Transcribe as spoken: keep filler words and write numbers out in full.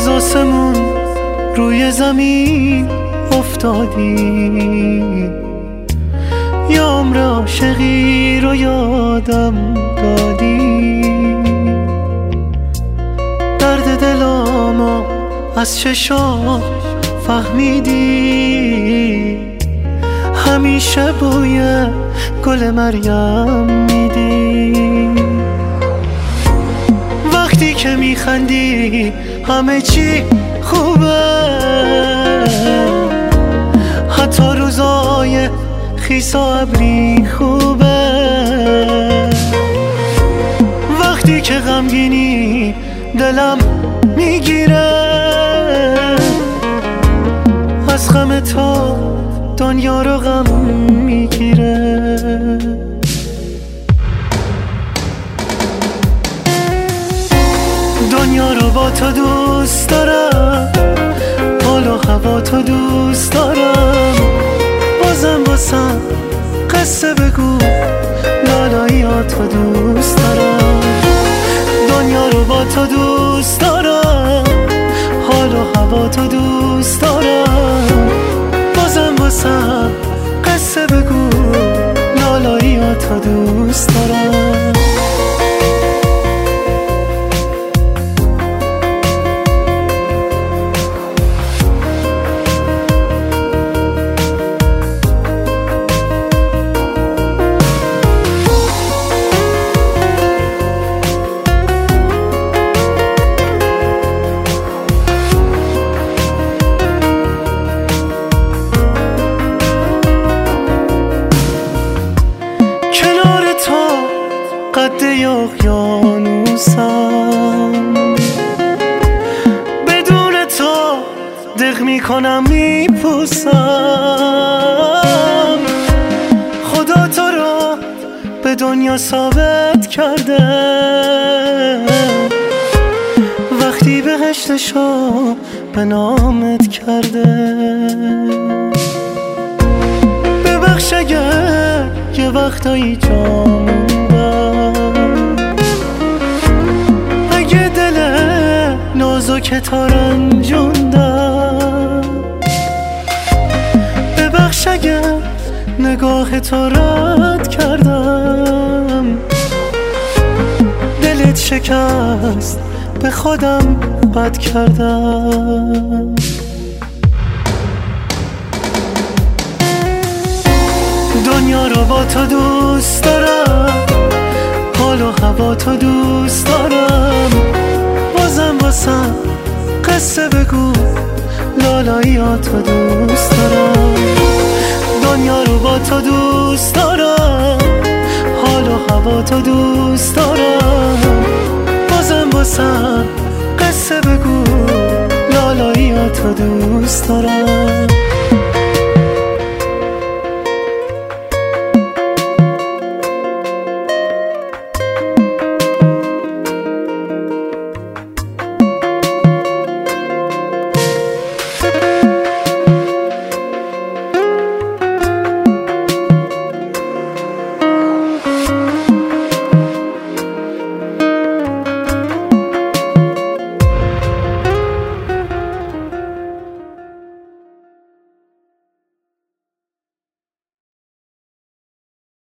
از آسمون روی زمین افتادی، یا عمر عاشقی رو یادم دادی. درد دلامو از چشام فهمیدی، همیشه بوی گل مریم میدی. وقتی که میخندی همه چی خوبه، حتی روزای خیس و ابری خوبه. وقتی که غمگینی دلم میگیره، از غم تو دنیا رو غم میگیره. دنیا رو با تو دوست دارم، حال و هوا تو دوست دارم. بازم واسم قصه بگو، لالایی ها تو دوست دارم. دنیا رو با تو دوست دارم، حال و هوا تو دوست دارم. بازم واسم قصه بگو، لالایی ها تو دوست دارم. قد اقیانوسم، بدون تو دق میکنم میپوسم. خدا تو رو به دنیا ثابت کرده، وقتی بهشتشو به نامت کرده. ببخش اگر یه وقتایی جامون، اگه دل نازک تا رنجوندم. ببخش اگر نگاه تو رد کردم، دلت شکست به خودم بد کردم. دنیا رو با تو دوست دارم، حال و هوا تو دوست دارم. بازم واسم قصه بگو، لالایی ها تو دوست دارم. دنیا رو با تو دوست دارم، حال و هوا تو دوست دارم. بازم واسم قصه بگو، لالایی ها تو دوست دارم.